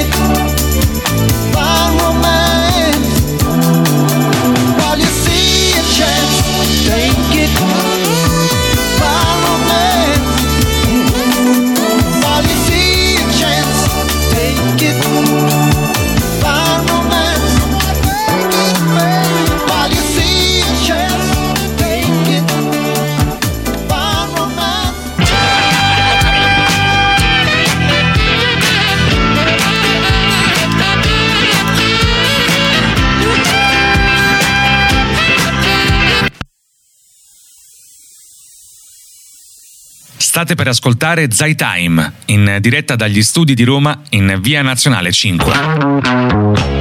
it. Find romance while you see a chance. Take it. Find romance while you see a chance. Take it. Find romance while you see a chance. Take it. Find romance. State per ascoltare Zai Time, in diretta dagli studi di Roma in Via Nazionale 5.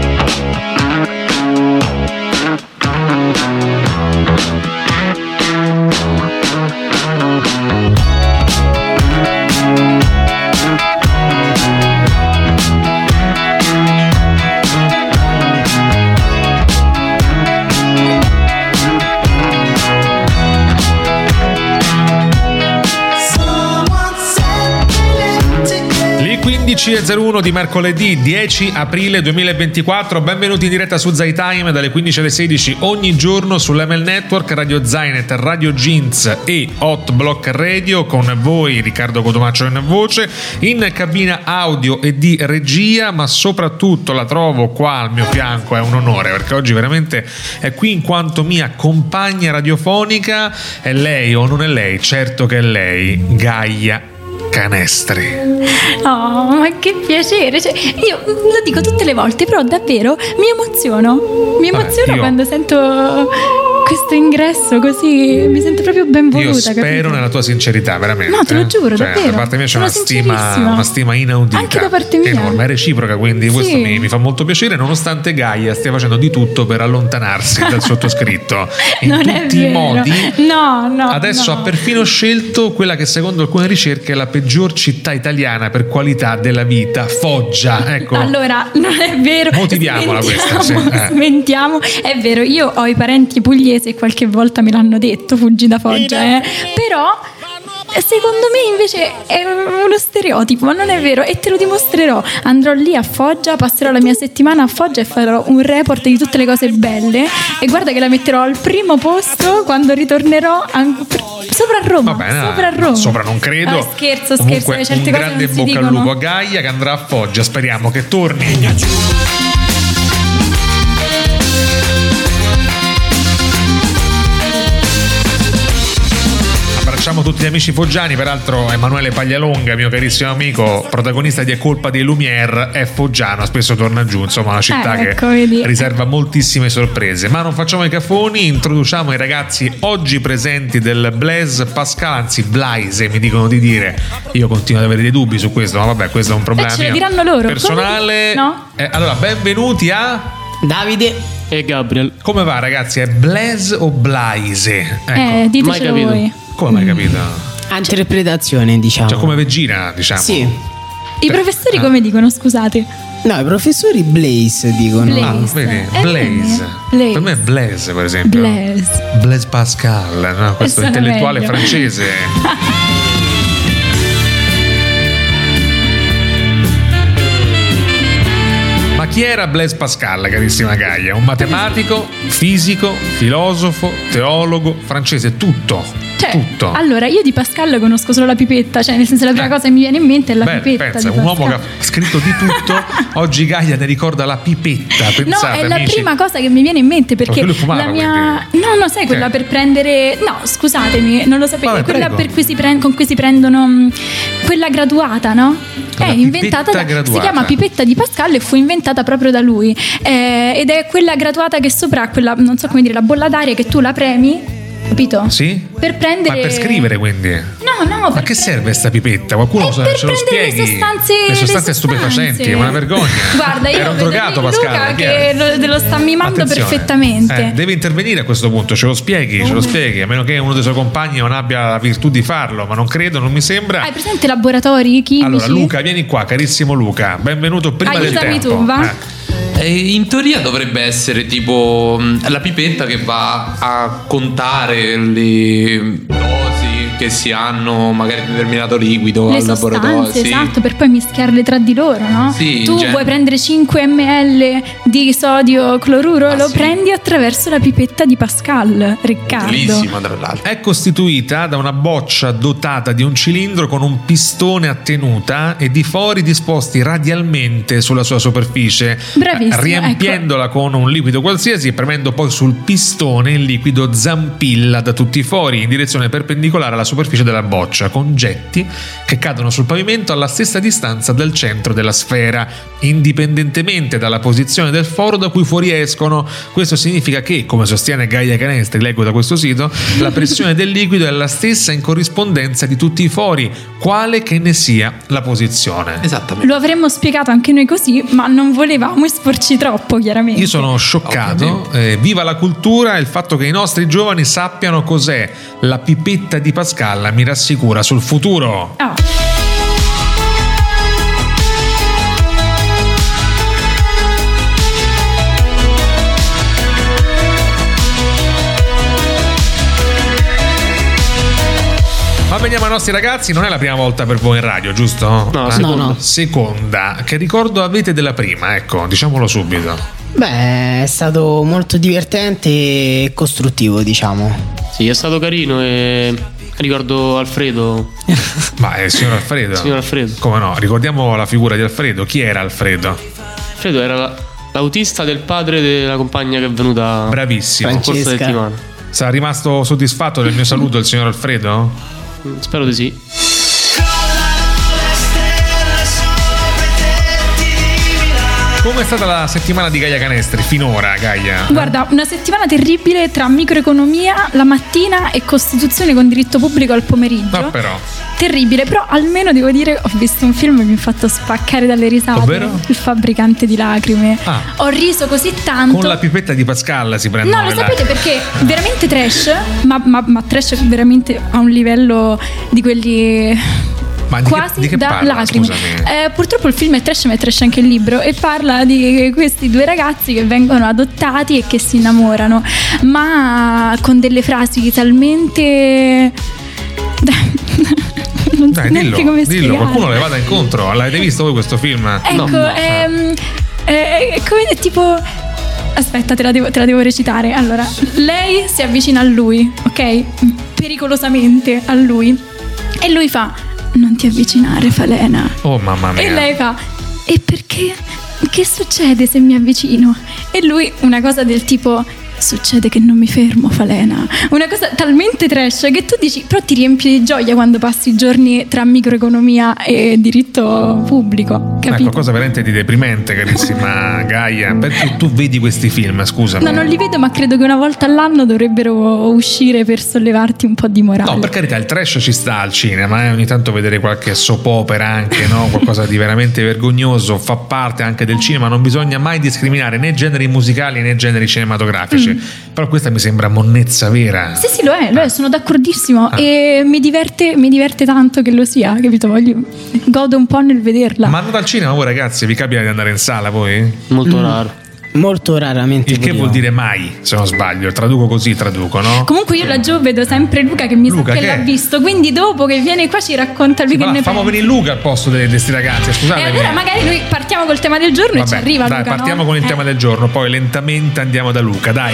Le 15.01 di mercoledì 10 aprile 2024, benvenuti in diretta su Zai Time dalle 15 alle 16 ogni giorno sull'ML Network, Radio Zainet, Radio Jeans e Hot Block Radio, con voi Riccardo Cotomaccio in voce, in cabina audio e di regia, ma soprattutto la trovo qua al mio fianco, è un onore perché oggi veramente è qui in quanto mia compagna radiofonica. È lei o non è lei? Certo che è lei, Gaia Canestri. Oh, ma che piacere, cioè, io lo dico tutte le volte, però davvero mi emoziono io- quando sento questo ingresso, così mi sento proprio ben voluta. Io spero capito? nella tua sincerità, veramente. No, te lo giuro, davvero. Da parte mia c'è Sono una sincerissima. stima inaudita. Anche da parte mia. Enorme, è reciproca, quindi Sì. questo mi fa molto piacere, nonostante Gaia stia facendo di tutto per allontanarsi dal sottoscritto. In Non è tutti i vero. modi. No. Adesso no. ha perfino scelto quella che secondo alcune ricerche è la peggior città italiana per qualità della vita, Foggia. Ecco. Allora, non è vero. Motiviamola questa, sì. Smentiamo. È vero, io ho i parenti pugliesi e qualche volta me l'hanno detto, fuggi da Foggia, però secondo me invece è uno stereotipo, ma non è vero, e te lo dimostrerò. Andrò lì a Foggia, passerò la mia settimana a Foggia e farò un report di tutte le cose belle, e guarda che la metterò al primo posto quando ritornerò sopra a Roma. Va bene, Sopra a Roma. sopra non credo. Scherzo, Comunque, certe un cose grande non si bocca al dicono. lupo a Gaia che andrà a Foggia, speriamo che torni. Abbracciamo tutti gli amici foggiani, peraltro Emanuele Paglialonga, mio carissimo amico, protagonista di È colpa dei Lumière, è foggiano, spesso torna giù, insomma una città ecco, che vedi. riserva moltissime sorprese. Ma non facciamo i cafoni, introduciamo i ragazzi oggi presenti del Blaise Pascal, anzi Blaise mi dicono di dire, io continuo ad avere dei dubbi su questo, ma vabbè, questo è un problema ce lo mio diranno loro. personale. No? Allora, benvenuti a... Davide e Gabriel. Come va ragazzi, è Blaise o Blaise? Ecco. Ditecelo mai capito. voi. Come mai capito? Interpretazione, diciamo. Cioè come Vegina, diciamo. Sì. I professori come dicono, scusate? No, i professori Blaise dicono. Blaise. Ah, vedi, Blaise. Blaise. Per me è Blaise, per esempio. Blaise Pascal, no? Questo Questo è intellettuale meglio. francese. Ma chi era Blaise Pascal, carissima Gaia? Un matematico, fisico, filosofo, teologo, francese, tutto. Cioè, tutto. allora, io di Pascal conosco solo la pipetta, cioè nel senso la prima cosa che mi viene in mente è la Beh, pipetta. pensa, di un uomo che Pascal. ha scritto di tutto, oggi Gaia ne ricorda la pipetta, No, pensate è la amici. prima cosa che mi viene in mente perché Perché lui fumava, la mia. quindi. No, sai, quella per prendere. No, scusatemi, non lo sapevo. Vabbè, quella prego. per cui con cui si prendono. Quella graduata, no? La È inventata pipetta si graduata. chiama pipetta di Pascal e fu inventata proprio da lui. Ed è quella graduata che sopra ha quella, non so come dire, la bolla d'aria che tu la premi. Capito? Sì? Per prendere. Ma per scrivere, quindi? No, Ma per che serve sta pipetta? Qualcuno per ce lo prendere spieghi? le sostanze stupefacenti, è una vergogna. Guarda, io era un vedo drogato lì Luca Pascal, chi che è? te lo sta mimando Attenzione. perfettamente. Deve intervenire a questo punto, ce lo spieghi, a meno che uno dei suoi compagni non abbia la virtù di farlo, ma non credo, non mi sembra. Hai presente i laboratori chimici? Allora Luca, vieni qua, carissimo Luca, benvenuto prima Aiutami del tempo. tu, va? In teoria dovrebbe essere tipo la pipetta che va a contare le dosi, che si hanno magari determinato liquido Le al laboratorio. sostanze, esatto, per poi mischiarle tra di loro, no? Sì, tu vuoi prendere 5 ml di sodio cloruro, lo sì. prendi attraverso la pipetta di Pascal, Riccardo. Bellissima, tra l'altro. È costituita da una boccia dotata di un cilindro con un pistone a tenuta e di fori disposti radialmente sulla sua superficie, Bravissimo, riempiendola con un liquido qualsiasi e premendo poi sul pistone il liquido zampilla da tutti i fori in direzione perpendicolare alla superficie della boccia, con getti che cadono sul pavimento alla stessa distanza dal centro della sfera, indipendentemente dalla posizione del foro da cui fuoriescono. Questo significa che, come sostiene Gaia Canestri, leggo da questo sito, la pressione del liquido è la stessa in corrispondenza di tutti i fori, quale che ne sia la posizione. Esattamente. Lo avremmo spiegato anche noi così, ma non volevamo esporci troppo, chiaramente. Io sono scioccato, viva la cultura, e il fatto che i nostri giovani sappiano cos'è la pipetta di Pascal mi rassicura sul futuro. Oh. Ma veniamo ai nostri ragazzi, non è la prima volta per voi in radio, giusto? No, seconda. Seconda. Che ricordo avete della prima? Ecco, diciamolo subito. Beh, è stato molto divertente e costruttivo, diciamo. Sì, è stato carino e ricordo Alfredo. Ma è il signor Alfredo? Signor Alfredo. Come no? Ricordiamo la figura di Alfredo. Chi era Alfredo? Alfredo era l'autista del padre della compagna che è venuta Bravissimo. la scorsa Francesca. settimana. Sarà rimasto soddisfatto del mio saluto il signor Alfredo? Spero di sì. Come è stata la settimana di Gaia Canestri finora, Gaia? Guarda, una settimana terribile tra microeconomia la mattina e Costituzione con diritto pubblico al pomeriggio. No, però. Terribile, però almeno devo dire ho visto un film che mi ha fatto spaccare dalle risate. Ovvero? Il fabbricante di lacrime. Ah. Ho riso così tanto. Con la pipetta di Pascal si prendono No, lo le sapete lacrime. perché veramente trash, ma trash veramente a un livello di quelli Ma di quasi che da parla, lacrime. scusami? Purtroppo il film è trash, ma è trash anche il libro, e parla di questi due ragazzi che vengono adottati e che si innamorano, ma con delle frasi talmente non so Dai, neanche dillo, come dillo, spiegare. qualcuno le vada incontro. L'avete visto voi questo film? Ecco, No. è come tipo. Aspetta, te la devo recitare. Allora, lei si avvicina a lui, ok? Pericolosamente a lui. E lui fa: non ti avvicinare, Falena. Oh mamma mia. E lei fa: e perché? Che succede se mi avvicino? E lui una cosa del tipo: succede che non mi fermo, Falena. Una cosa talmente trash che tu dici, però ti riempi di gioia quando passi i giorni tra microeconomia e diritto pubblico, È capito? qualcosa veramente di deprimente, carissima Gaia. Perché tu vedi questi film, scusami? No, non li vedo, ma credo che una volta all'anno dovrebbero uscire per sollevarti un po' di morale. No, per carità, il trash ci sta al cinema, ogni tanto vedere qualche soap opera anche, no? Qualcosa di veramente vergognoso fa parte anche del cinema, non bisogna mai discriminare né generi musicali né generi cinematografici. Però questa mi sembra monnezza vera. Sì, lo è, sono d'accordissimo e mi diverte tanto che lo sia, capito? Godo un po' nel vederla. Ma andate al cinema voi ragazzi, vi capita di andare in sala voi? Molto raro. Molto raramente. Il che pure vuol io. dire mai, se non sbaglio, traduco così, no? Comunque io laggiù vedo sempre Luca che mi Luca, sa che che l'ha è? visto, quindi dopo che viene qua ci racconta lui che ne Fammi pensa. venire Luca al posto di questi ragazzi, scusate. E allora magari noi partiamo col tema del giorno e ci arriva dai, Luca, partiamo no? con il tema del giorno, poi lentamente andiamo da Luca, dai.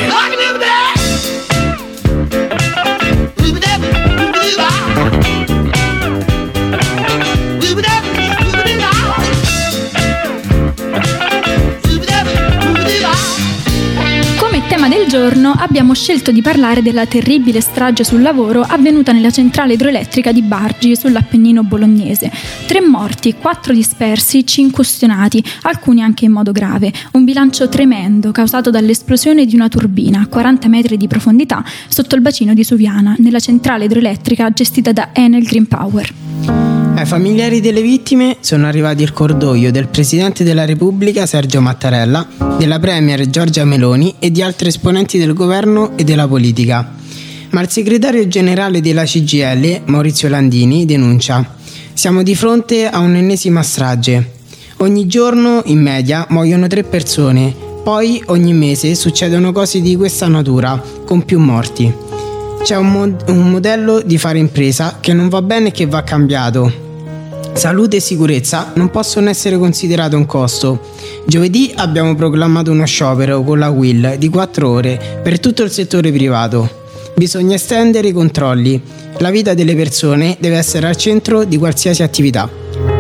Come tema del giorno abbiamo scelto di parlare della terribile strage sul lavoro avvenuta nella centrale idroelettrica di Bargi sull'Appennino bolognese. 3 morti, 4 dispersi, 5 ustionati, alcuni anche in modo grave. Un bilancio tremendo causato dall'esplosione di una turbina a 40 metri di profondità sotto il bacino di Suviana, nella centrale idroelettrica gestita da Enel Green Power. Ai familiari delle vittime sono arrivati il cordoglio del Presidente della Repubblica Sergio Mattarella, della Premier Giorgia Meloni e di altri esponenti del governo e della politica. Ma il segretario generale della CGIL, Maurizio Landini, denuncia: siamo di fronte a un'ennesima strage. Ogni giorno, in media, muoiono 3 persone, poi ogni mese succedono cose di questa natura, con più morti. C'è un modello di fare impresa che non va bene e che va cambiato. Salute e sicurezza non possono essere considerate un costo. Giovedì abbiamo proclamato uno sciopero con la UIL di 4 ore per tutto il settore privato. Bisogna estendere i controlli. La vita delle persone deve essere al centro di qualsiasi attività.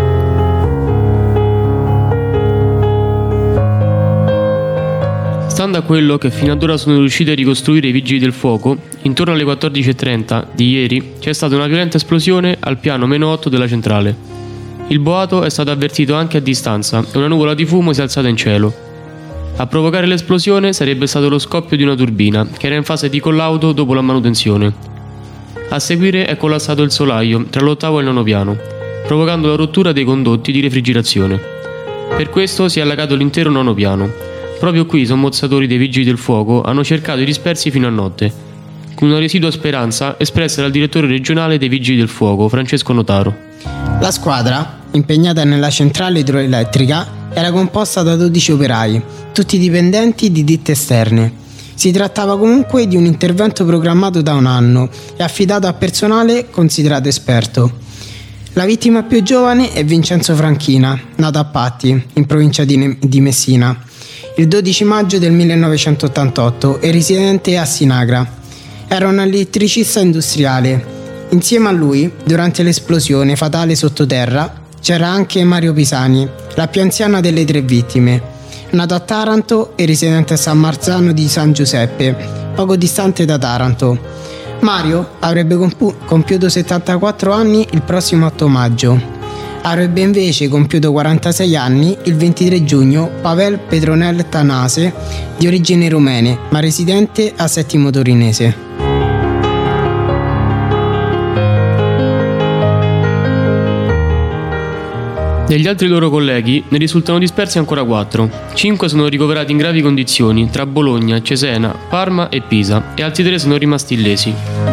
Stando a quello che fino ad ora sono riusciti a ricostruire i vigili del fuoco, intorno alle 14.30 di ieri c'è stata una violenta esplosione al piano -8 della centrale. Il boato è stato avvertito anche a distanza e una nuvola di fumo si è alzata in cielo. A provocare l'esplosione sarebbe stato lo scoppio di una turbina che era in fase di collaudo dopo la manutenzione. A seguire è collassato il solaio tra l'8° e il 9° piano, provocando la rottura dei condotti di refrigerazione. Per questo si è allagato l'intero 9° piano. Proprio qui i sommozzatori dei vigili del fuoco hanno cercato i dispersi fino a notte, con una residua speranza espressa dal direttore regionale dei vigili del fuoco, Francesco Notaro. La squadra, impegnata nella centrale idroelettrica, era composta da 12 operai, tutti dipendenti di ditte esterne. Si trattava comunque di un intervento programmato da un anno e affidato a personale considerato esperto. La vittima più giovane è Vincenzo Franchina, nato a Patti, in provincia di Messina, il 12 maggio del 1988 e residente a Sinagra. Era un elettricista industriale. Insieme a lui, durante l'esplosione fatale sottoterra, c'era anche Mario Pisani, la più anziana delle 3 vittime, nato a Taranto e residente a San Marzano di San Giuseppe, poco distante da Taranto. Mario avrebbe compiuto 74 anni il prossimo 8 maggio. Avrebbe invece compiuto 46 anni il 23 giugno Pavel Petronel Tanase, di origini rumene, ma residente a Settimo Torinese. Degli altri loro colleghi ne risultano dispersi ancora 4. 5 sono ricoverati in gravi condizioni tra Bologna, Cesena, Parma e Pisa e altri 3 sono rimasti illesi.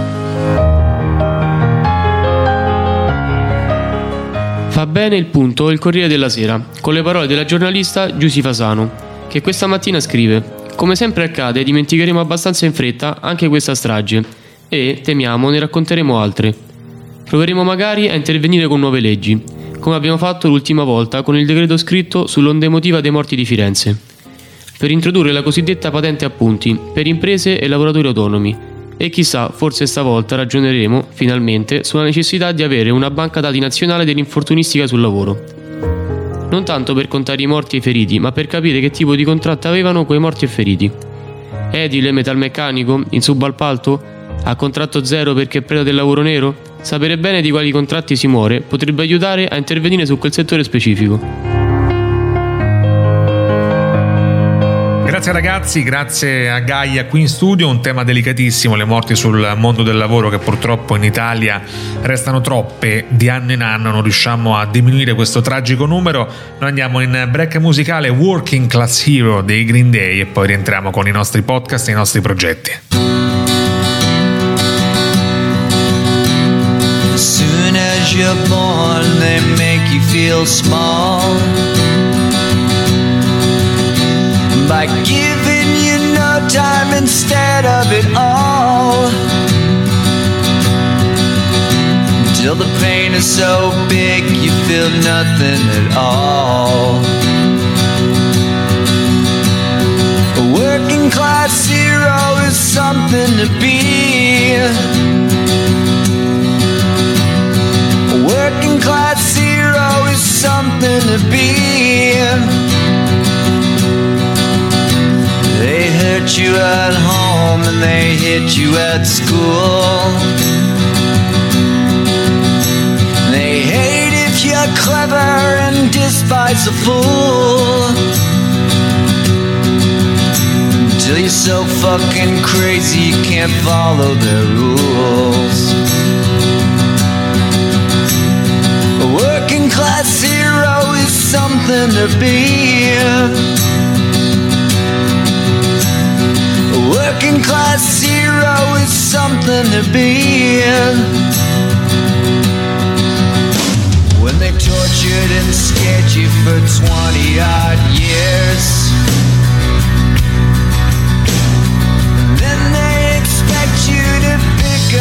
Fa bene il punto il Corriere della Sera, con le parole della giornalista Giusy Fasano, che questa mattina scrive: come sempre accade, dimenticheremo abbastanza in fretta anche questa strage e, temiamo, ne racconteremo altre. Proveremo magari a intervenire con nuove leggi, come abbiamo fatto l'ultima volta con il decreto scritto sull'onda emotiva dei morti di Firenze, per introdurre la cosiddetta patente a punti per imprese e lavoratori autonomi. E chissà, forse stavolta ragioneremo, finalmente, sulla necessità di avere una banca dati nazionale dell'infortunistica sul lavoro. Non tanto per contare i morti e i feriti, ma per capire che tipo di contratto avevano quei morti e feriti. Edile, metalmeccanico, in subappalto, a contratto zero perché preda del lavoro nero? Sapere bene di quali contratti si muore potrebbe aiutare a intervenire su quel settore specifico. Grazie ragazzi, grazie a Gaia qui in studio. Un tema delicatissimo, le morti sul mondo del lavoro, che purtroppo in Italia restano troppe di anno in anno, non riusciamo a diminuire questo tragico numero. Noi andiamo in break musicale, Working Class Hero dei Green Day, e poi rientriamo con i nostri podcast e i nostri progetti. As soon as you're born, they make you feel small by giving you no time instead of it all, till the pain is so big you feel nothing at all. A working class hero is something to be. A working class hero is something to be. They hurt you at home and they hit you at school. They hate if you're clever and despise a fool, until you're so fucking crazy you can't follow their rules. A working class hero is something to be. A working class hero is something to be. When they tortured and scared you for 20 odd years, then they expect you to pick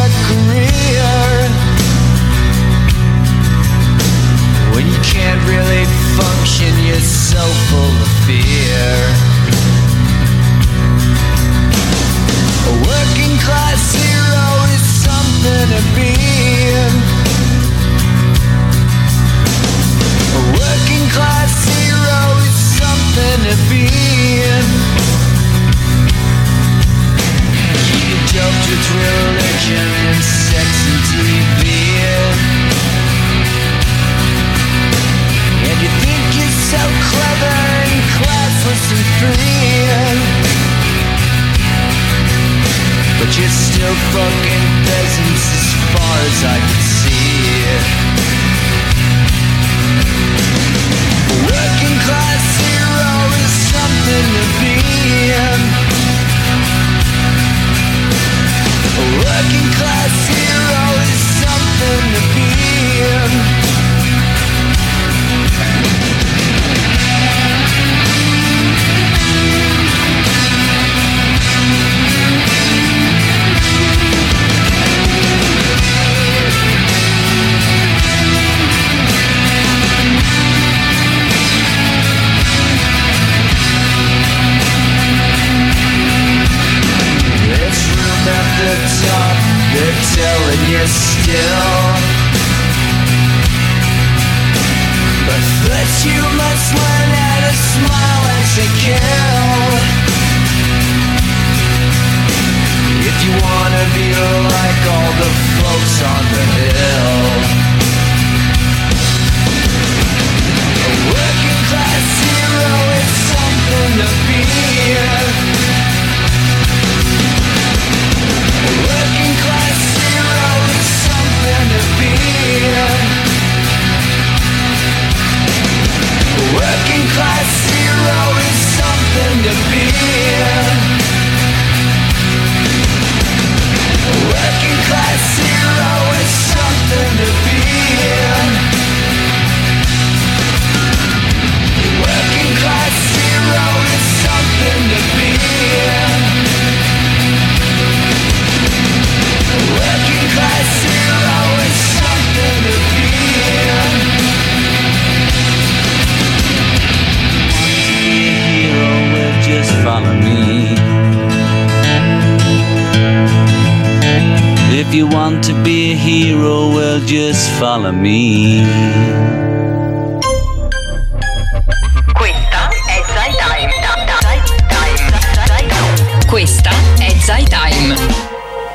southern classless and free. But you're still fucking peasants as far as I can see. A working class hero is something to be. A working class hero is something to be. Top, they're telling you still, but first you must learn how to smile as a kill. If you wanna be like all the folks on the hill. A working class hero is something to be. Working class hero is something to be. Working class hero is something to be. Working class hero is something to be. Working class hero is something to be. Working class hero is something to be. Want to be a hero? Well, just follow me. If you want to be a hero, well, just follow me. Questa è Zai Time. Questa è Zai Time.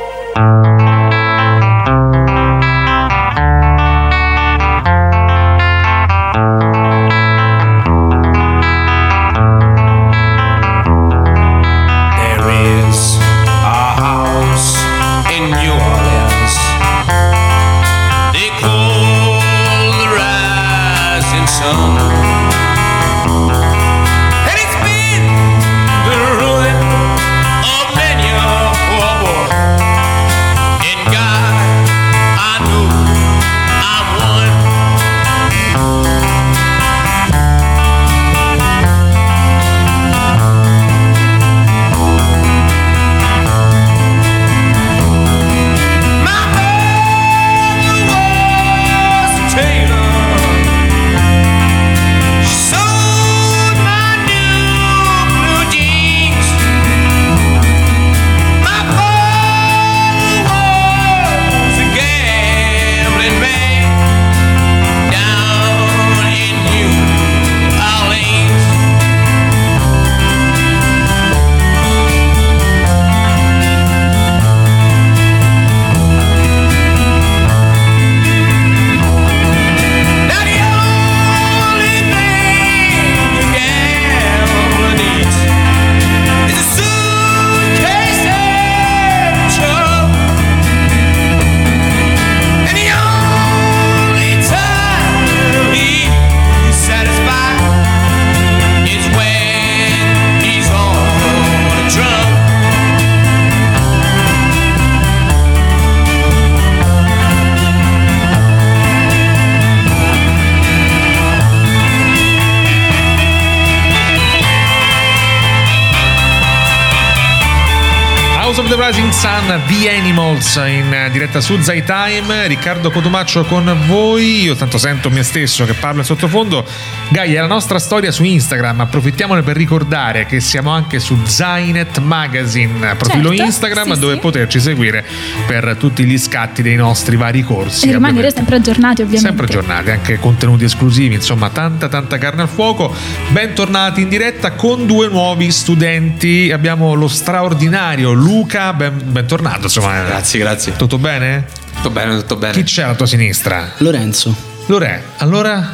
The Rising Sun, The Animals, in diretta su Zai Time. Riccardo Cotumaccio con voi. Io tanto sento me stesso che parlo in sottofondo. Gaia, la nostra storia su Instagram, approfittiamone per ricordare che siamo anche su Zainet Magazine, profilo Instagram, sì, dove poterci seguire per tutti gli scatti dei nostri vari corsi. E rimanere sempre aggiornati, ovviamente. Sempre aggiornati, anche contenuti esclusivi, insomma tanta carne al fuoco. Bentornati in diretta con due nuovi studenti. Abbiamo lo straordinario Luca, bentornato, insomma. Grazie. Tutto bene? Tutto bene. Chi c'è alla tua sinistra? Lorenzo. Allora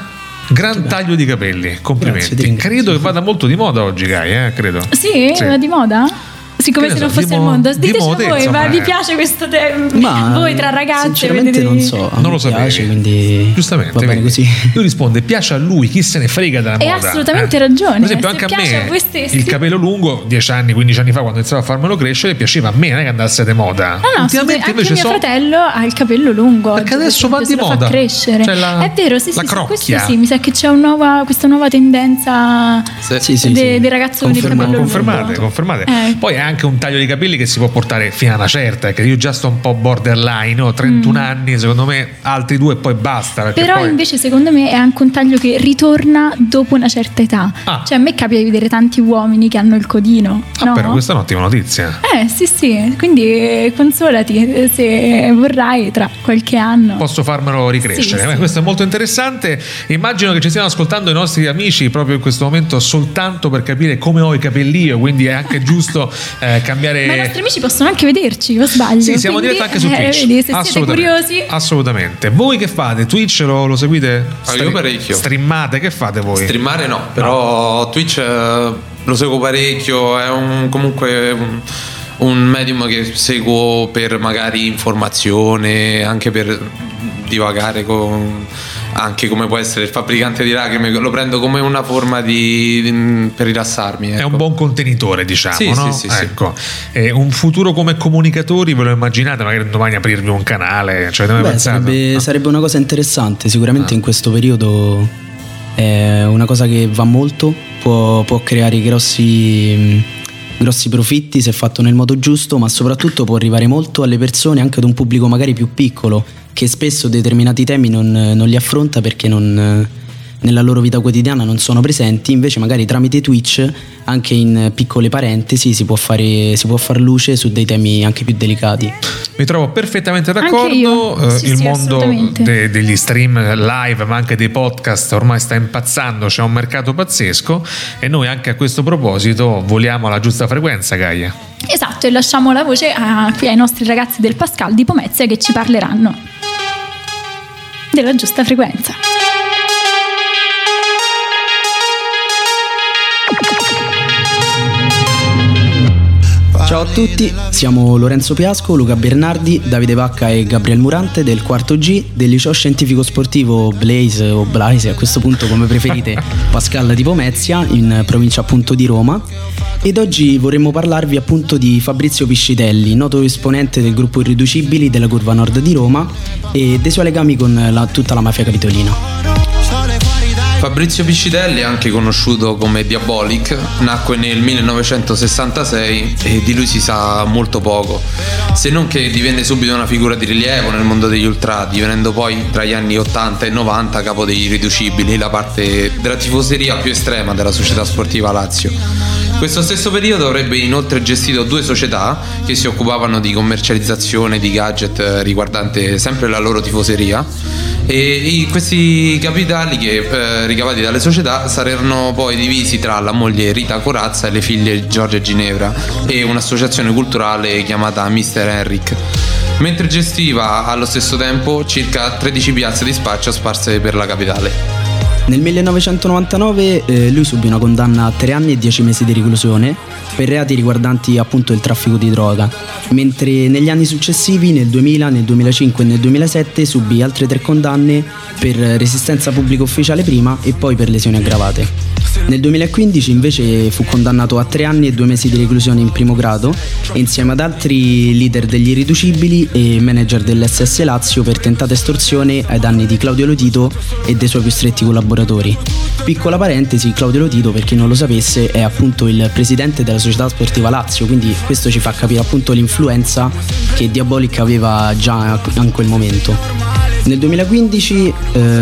Gran taglio di capelli, complimenti. Grazie, Credo che vada molto di moda oggi, Gai, credo. Sì, va di moda? Siccome se non fosse il mondo, diteci voi, ma vi piace questo tema? Voi tra ragazzi sinceramente non so, non lo sapevi, quindi giustamente va bene così. Lui risponde: piace a lui, chi se ne frega della moda. Hai assolutamente ragione. Per esempio, se anche a piace me a voi stessi. il capello lungo 10 anni, 15 anni fa, quando iniziavo a farmelo crescere, piaceva a me, non è che andasse di moda. No, ultimamente anche mio fratello ha il capello lungo perché oggi, adesso va di se lo moda, fa crescere. C'è è vero, sì, la sì, crocchia. questo sì, mi sa che c'è questa nuova tendenza dei ragazzoni di capello confermate. lungo. Poi è anche un taglio di capelli che si può portare fino a una certa, che io già sto un po' borderline, ho 31 anni, secondo me altri 2 e poi basta. Però poi... invece secondo me è anche un taglio che ritorna dopo una certa età. Cioè a me capita di vedere tanti uomini che hanno il codino. No? Però questa è un'ottima notizia. Sì, quindi consolati se vorrai tra qualche anno. Posso farmelo ricrescere. Sì. Questo è molto interessante. Immagino che ci stiano ascoltando i nostri amici proprio in questo momento soltanto per capire come ho i capelli io, quindi è anche giusto cambiare. Ma i nostri amici possono anche vederci, o sbaglio? Sì, siamo in diretta anche su Twitch. Vedi, se siete curiosi. Assolutamente. Voi che fate? Twitch lo seguite? Io parecchio. Streamate? Che fate voi? Streamare no, però Twitch lo seguo parecchio, è comunque un medium che seguo per magari informazione, anche per divagare con... anche come può essere il fabbricante di lacrime, lo prendo come una forma per rilassarmi, ecco. È un buon contenitore, diciamo, sì, no? Sì. Ecco. Un futuro come comunicatori ve lo immaginate? Magari domani aprirvi un canale? Cioè, sarebbe una cosa interessante. Sicuramente in questo periodo è una cosa che va molto, può creare grossi profitti se fatto nel modo giusto, ma soprattutto può arrivare molto alle persone, anche ad un pubblico magari più piccolo, che spesso determinati temi non li affronta perché nella loro vita quotidiana non sono presenti. Invece magari tramite Twitch, anche in piccole parentesi, si può far luce su dei temi anche più delicati. Mi trovo perfettamente d'accordo. Il mondo degli stream live, ma anche dei podcast, ormai sta impazzando, c'è un mercato pazzesco, e noi anche a questo proposito voliamo alla giusta frequenza, Gaia. Esatto, e lasciamo la voce qui ai nostri ragazzi del Pascal di Pomezia, che ci parleranno della giusta frequenza. Ciao a tutti, siamo Lorenzo Piasco, Luca Bernardi, Davide Vacca e Gabriel Murante del quarto G del liceo scientifico sportivo Blaise o Blaise, a questo punto come preferite, Pascal di Pomezia, in provincia appunto di Roma. Ed oggi vorremmo parlarvi appunto di Fabrizio Piscitelli, noto esponente del gruppo Irriducibili della Curva Nord di Roma, e dei suoi legami con tutta la mafia capitolina. Fabrizio Piscitelli, anche conosciuto come Diabolic, nacque nel 1966 e di lui si sa molto poco, se non che divenne subito una figura di rilievo nel mondo degli ultra, divenendo poi tra gli anni 80 e 90 capo degli Irriducibili, la parte della tifoseria più estrema della società sportiva Lazio. Questo stesso periodo avrebbe inoltre gestito 2 società che si occupavano di commercializzazione di gadget riguardante sempre la loro tifoseria, e questi capitali che ricavati dalle società saranno poi divisi tra la moglie Rita Corazza e le figlie Giorgia e Ginevra e un'associazione culturale chiamata Mr. Henrik, mentre gestiva allo stesso tempo circa 13 piazze di spaccio sparse per la capitale. Nel 1999 lui subì una condanna a 3 anni e 10 mesi di reclusione per reati riguardanti appunto il traffico di droga, mentre negli anni successivi, nel 2000, nel 2005 e nel 2007, subì altre 3 condanne per resistenza pubblica ufficiale prima e poi per lesioni aggravate. Nel 2015 invece fu condannato a 3 anni e 2 mesi di reclusione in primo grado, insieme ad altri leader degli Irriducibili e manager dell'SS Lazio, per tentata estorsione ai danni di Claudio Lotito e dei suoi più stretti collaboratori. Piccola parentesi, Claudio Lotito, per chi non lo sapesse, è appunto il presidente della società sportiva Lazio, quindi questo ci fa capire appunto l'influenza che Diabolic aveva già in quel momento. Nel 2015,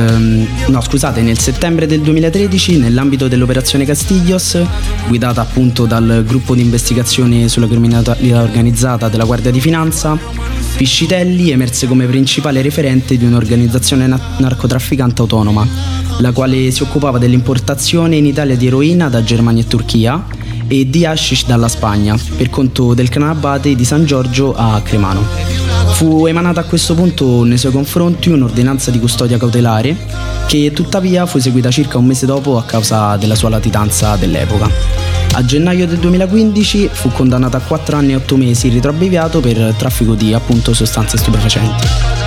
nel settembre del 2013, nell'ambito dell'operazione Castiglios, guidata appunto dal gruppo di investigazione sulla criminalità organizzata della Guardia di Finanza, Piscitelli emerse come principale referente di un'organizzazione narcotrafficante autonoma, la quale si occupava dell'importazione in Italia di eroina da Germania e Turchia e di hashish dalla Spagna per conto del clan Abate di San Giorgio a Cremano. Fu emanata a questo punto nei suoi confronti un'ordinanza di custodia cautelare che tuttavia fu eseguita circa un mese dopo a causa della sua latitanza dell'epoca. A gennaio del 2015 fu condannato a 4 anni e 8 mesi in ritiro abbreviato per traffico di appunto sostanze stupefacenti.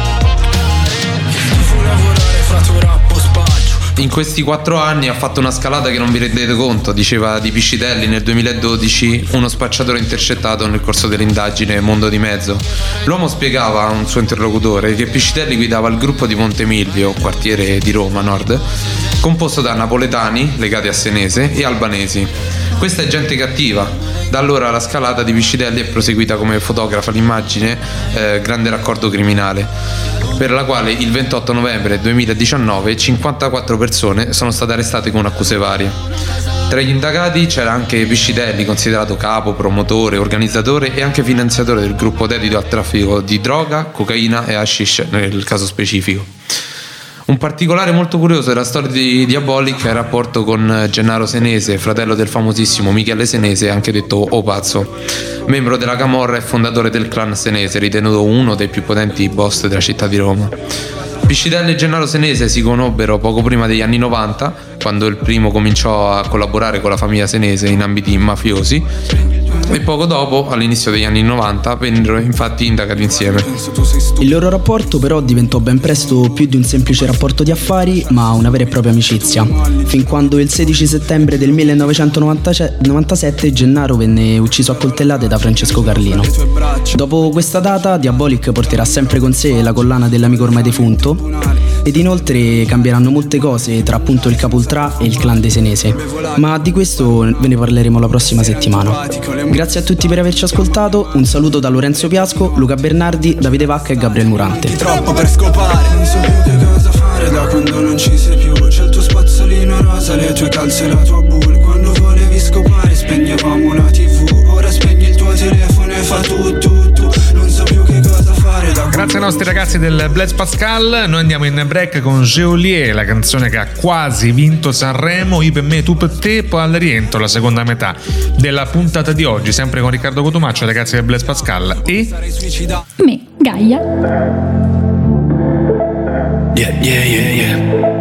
In questi 4 anni ha fatto una scalata che non vi rendete conto, diceva di Piscitelli nel 2012 uno spacciatore intercettato nel corso dell'indagine Mondo di Mezzo. L'uomo spiegava a un suo interlocutore che Piscitelli guidava il gruppo di Ponte Milvio, quartiere di Roma Nord, composto da napoletani legati a Senese e albanesi. Questa è gente cattiva. Da allora la scalata di Piscitelli è proseguita come fotografa l'immagine Grande Raccordo Criminale, per la quale il 28 novembre 2019 54 persone sono state arrestate con accuse varie. Tra gli indagati c'era anche Piscitelli, considerato capo, promotore, organizzatore e anche finanziatore del gruppo dedito al traffico di droga, cocaina e hashish nel caso specifico. Un particolare molto curioso della storia di Diabolic è il rapporto con Gennaro Senese, fratello del famosissimo Michele Senese, anche detto O Pazzo, membro della Camorra e fondatore del clan Senese, ritenuto uno dei più potenti boss della città di Roma. Piscitelli e Gennaro Senese si conobbero poco prima degli anni 90, quando il primo cominciò a collaborare con la famiglia Senese in ambiti mafiosi, e poco dopo, all'inizio degli anni 90, vennero infatti indagati insieme. Il loro rapporto però diventò ben presto più di un semplice rapporto di affari, ma una vera e propria amicizia, fin quando il 16 settembre del 1997 Gennaro venne ucciso a coltellate da Francesco Carlino. Dopo questa data Diabolic porterà sempre con sé la collana dell'amico ormai defunto, ed inoltre cambieranno molte cose tra appunto il Capultrà e il clan dei Senese, ma di questo ve ne parleremo la prossima settimana. Grazie a tutti per averci ascoltato, un saluto da Lorenzo Piasco, Luca Bernardi, Davide Vacca e Gabriele Murante. Troppo per scopare, non so più che cosa fare da quando non ci sei più. C'è il tuo spazzolino rosa, le tue calze e la tua bull. Quando volevi scopare spegnevamo la TV, ora spegni il tuo telefono e fa tu. Non so più che cosa fare da. Grazie ai nostri ragazzi del Blaise Pascal. Noi andiamo in break con Geolier, la canzone che ha quasi vinto Sanremo, Io per me, tu per te. Poi al rientro la seconda metà della puntata di oggi, sempre con Riccardo Cotumaccio, ragazzi del Blaise Pascal e me, Gaia. Yeah.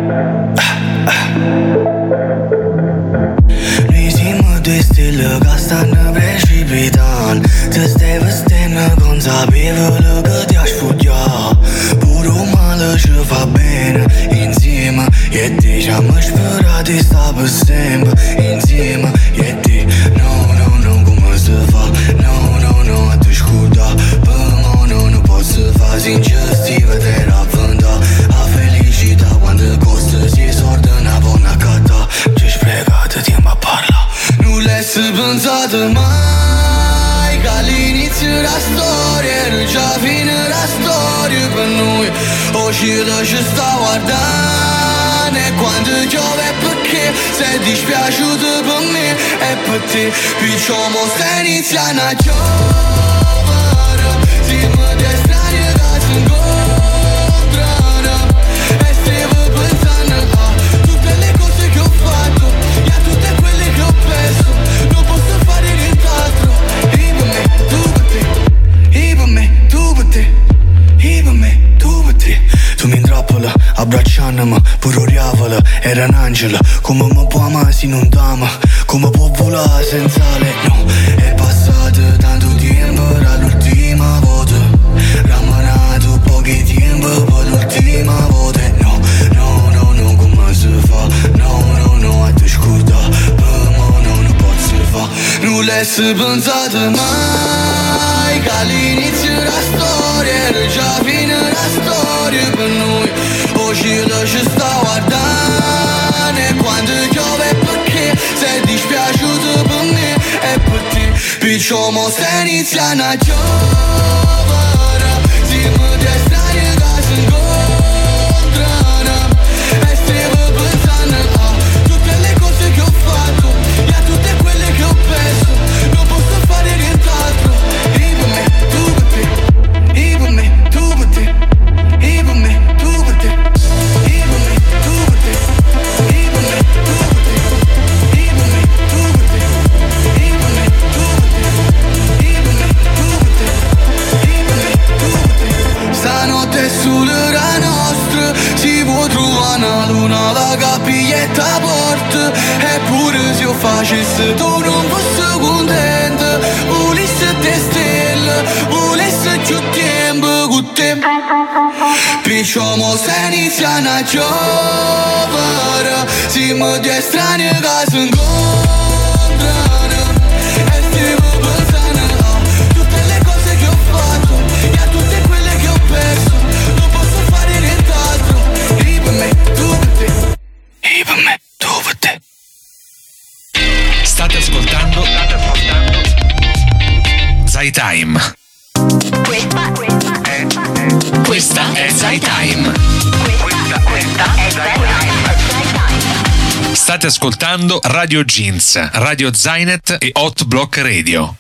Risim due stelle che stanno precipitando. Ti stai vestendo consapevole che ti sfuggiare. Pure un male ci fa bene insieme. E diciamo spera di sta per sempre insieme. E di no, come si fa? No, a te scuda. Per me non posso fare sinceramente vedere avventa. A felicità quando costa si sorda una buona catta. Ci sprecate tempo a parla. Non l'hai pensato mai che all'inizio la storia era già fine la storia per noi. Oggi ci sta guardando e quando piove perché sei dispiaciuto per me e per te. Picciamo stai iniziando a giovare, siamo dei strani che si incontrano e stiamo pensando a tutte le cose che ho fatto e a tutte quelle che ho perso. Non posso fare nient'altro. E per me, tu per te. E per me, tu per te. E per me, tu per te. Tu mi intrappola, abbracciandomi, pure oriavola, era un angelo. Come mi può amare se non t'ama? Come può volare senza lei? No, è passato tanto tempo dall'ultima volta. Rammanato pochi tempo per l'ultima volta. No, come si fa? No, a te scuda. Per me non posso fa. Non l'hai pensato mai che all'inizio la storia era già fine la storia per noi. Oggi ci sta guardando e quando piove perché sei dispiaciuto per me e per te. Picciamo stai iniziando a giovare, siamo dei strani che si incontrano e stiamo pensando a tutte le cose che ho fatto e a tutte quelle che ho perso. Non posso fare nient'altro. E per me, tu per te. E per me, tu per te. E per me, tu per te. E per me, tu per te. E per me, tu per te. E per me, tu per te. E per me, tu per te. facesse tu non fossi contento, volesse te stelle, volesse più tempo con te. Perciò mo se inizia una giovane, siamo due strani che si incontrano e stiamo pensando a tutte le cose che ho fatto e a tutte quelle che ho perso. Non posso fare nient'altro. Io per me, tu per te. Io per me, tu per te. State ascoltando Zai Time. Questa è Zai Time. Questa è Zai Time. State ascoltando Radio Jeans, Radio Zainet e Hot Block Radio.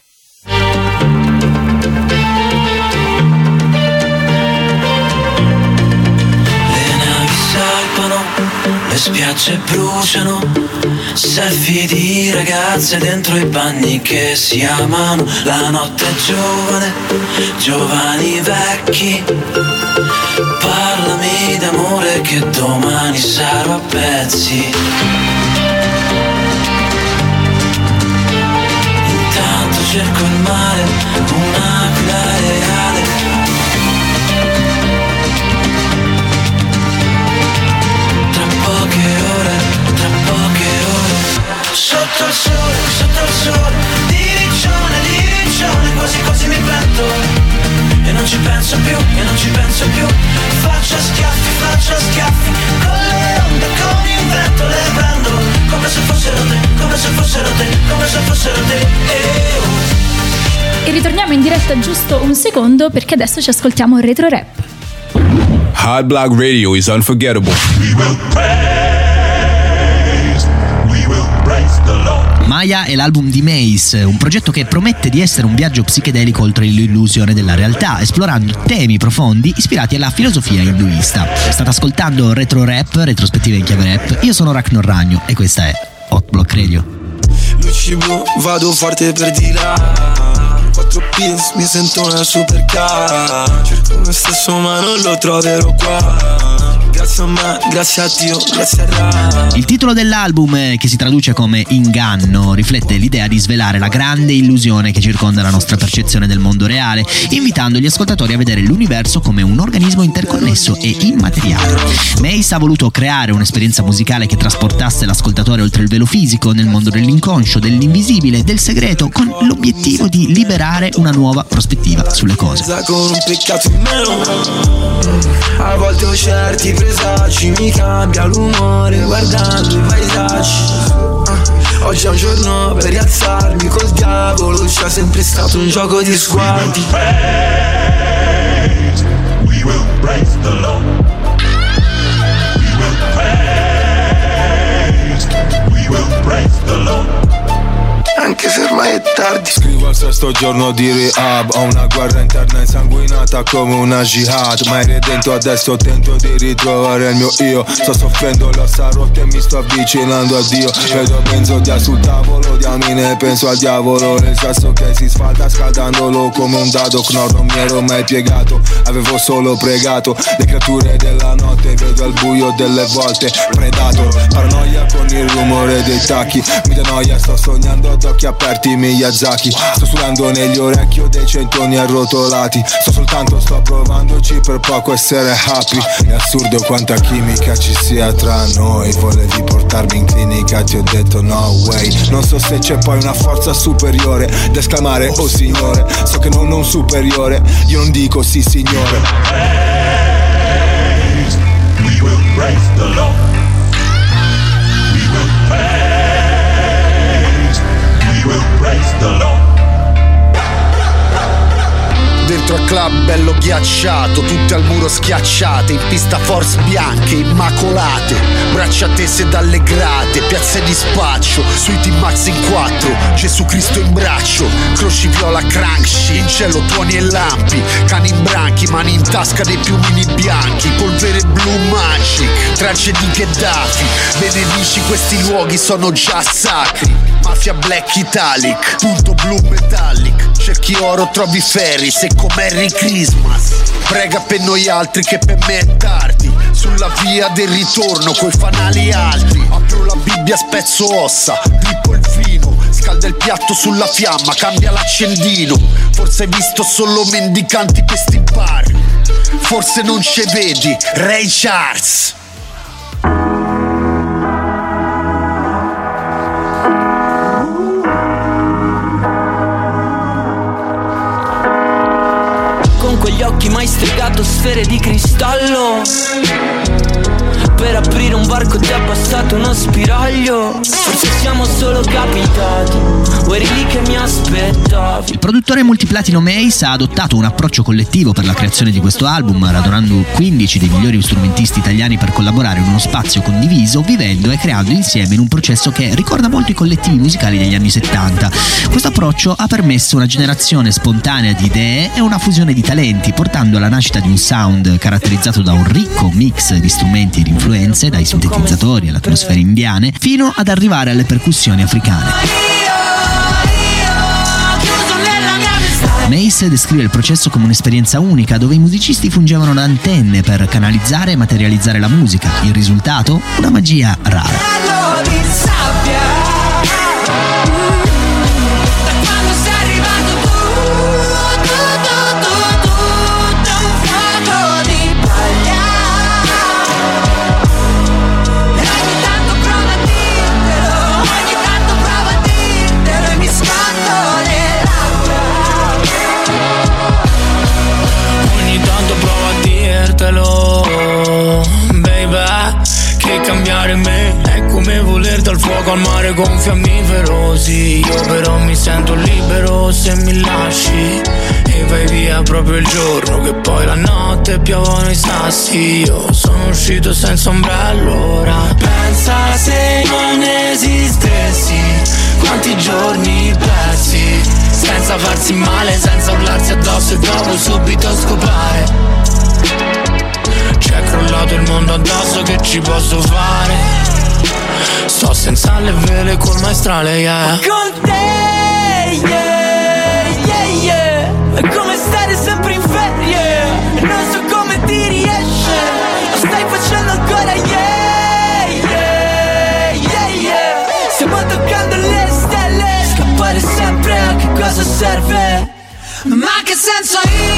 Le spiagge bruciano, selfie di ragazze dentro i bagni che si amano. La notte è giovane, giovani vecchi. Parlami d'amore che domani sarò a pezzi. Intanto cerco il mare, un'aquila reale. Sotto il sole, diriccione, quasi quasi mi pento. E non ci penso più, faccio schiaffi, con le onde, con il vento le prendo, come se fossero te. E ritorniamo in diretta giusto un secondo perché adesso ci ascoltiamo Retro Rap. Hot Block Radio is unforgettable. Maya è l'album di Mace, un progetto che promette di essere un viaggio psichedelico oltre l'illusione della realtà, esplorando temi profondi ispirati alla filosofia induista. State ascoltando Retro Rap, retrospettiva in chiave rap. Io sono Ragnar Ragno e questa è Hot Block Radio. Luci blu, vado forte per di là. 4 pins, mi sento una supercar. Cerco me stesso ma non lo troverò qua. Grazie a me, grazie a Dio, grazie a Ra. Il titolo dell'album, che si traduce come Inganno, riflette l'idea di svelare la grande illusione che circonda la nostra percezione del mondo reale, invitando gli ascoltatori a vedere l'universo come un organismo interconnesso e immateriale. Mace ha voluto creare un'esperienza musicale che trasportasse l'ascoltatore oltre il velo fisico, nel mondo dell'inconscio, dell'invisibile, del segreto, con l'obiettivo di liberare una nuova prospettiva sulle cose. Con un peccato in meno, a volte ho certi presagi, mi cambia l'umore guardando i paesaggi. Oggi è un giorno per rialzarmi, col diavolo c'è sempre stato un gioco di sguardi. We will praise the Lord. We will praise the Lord. Anche se ormai è tardi. Scrivo al 6° giorno di rehab. Ho una guerra interna insanguinata come una jihad. Mai redento adesso tento di ritrovare il mio io. Sto soffrendo l'ossa rotte e mi sto avvicinando a Dio. Vedo benzodia sul tavolo, diamine penso al diavolo. Nel sasso che si sfalda scaldandolo come un dado. Knorr non mi ero mai piegato, avevo solo pregato. Le creature della notte vedo al buio delle volte. Predato, paranoia con il rumore dei tacchi. Mi dà noia, sto sognando ad occhi aperti Miyazaki. Sto sudando negli orecchi, ho dei centoni arrotolati. Sto provandoci per poco essere happy. È assurdo quanta chimica ci sia tra noi. Volevi portarmi in clinica, ti ho detto no way. Non so se c'è poi una forza superiore da esclamare oh signore. So che non ho un superiore, io non dico sì signore. We will praise the Lord. We will praise the Lord. Dentro al club bello ghiacciato, tutte al muro schiacciate, in pista force bianche, immacolate, braccia tese dalle grate, piazze di spaccio, sui T-Max in 4, Gesù Cristo in braccio, croci viola cranksci, in cielo tuoni e lampi, cani in branchi, mani in tasca dei piumini bianchi, polvere blu magic, tracce di Gheddafi, benedici questi luoghi sono già sacri. Mafia black italic, punto blu metallic. Cerchi oro, trovi ferri, se come Merry Christmas. Prega per noi altri che per me è tardi. Sulla via del ritorno coi fanali alti. Apro la Bibbia, spezzo ossa, rippo il piatto sulla fiamma, cambia l'accendino. Forse hai visto solo mendicanti per sti bar. Forse non ci vedi Ray Charles. Con quegli occhi mai stregato sfere di cristallo. Per aprire un varco ti è passato uno spiraglio. Forse siamo solo capitati, o eri lì che mi aspettavi. Il produttore multiplatino Mace ha adottato un approccio collettivo per la creazione di questo album, radunando 15 dei migliori strumentisti italiani per collaborare in uno spazio condiviso, vivendo e creando insieme in un processo che ricorda molto i collettivi musicali degli anni 70. Questo approccio ha permesso una generazione spontanea di idee e una fusione di talenti, portando alla nascita di un sound caratterizzato da un ricco mix di strumenti e di influenze, dai sintetizzatori alle atmosfere indiane, fino ad arrivare alle percussioni africane. Mace descrive il processo come un'esperienza unica, dove i musicisti fungevano da antenne per canalizzare e materializzare la musica. Il risultato? Una magia rara. Baby, che cambiare me è come voler dal fuoco al mare con fiammifero. Sì, io però mi sento libero se mi lasci e vai via proprio il giorno che poi la notte piovono i sassi. Io sono uscito senza ombrello ora. Pensa se non esistessi, quanti giorni persi senza farsi male, senza urlarsi addosso e dopo subito scopare. C'è crollato il mondo addosso, che ci posso fare? Sto senza le vele col maestrale, yeah. Con te, yeah, yeah, yeah. È come stare sempre in ferie e non so come ti riesce. Lo stai facendo ancora, yeah, yeah, yeah, yeah. Stiamo toccando le stelle. Scappare sempre a che cosa serve? Ma che senso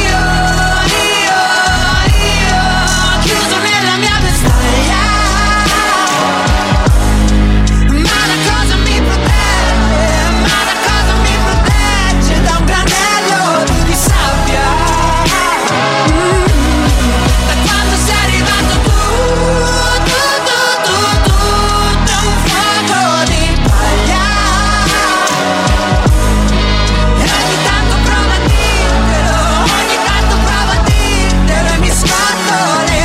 chiuso nella mia vestaglia. Ma una cosa mi protegge da un granello di sabbia. Da quando sei arrivato tu, da un fuoco di paglia. E ogni tanto prova a dirtelo e mi scondo le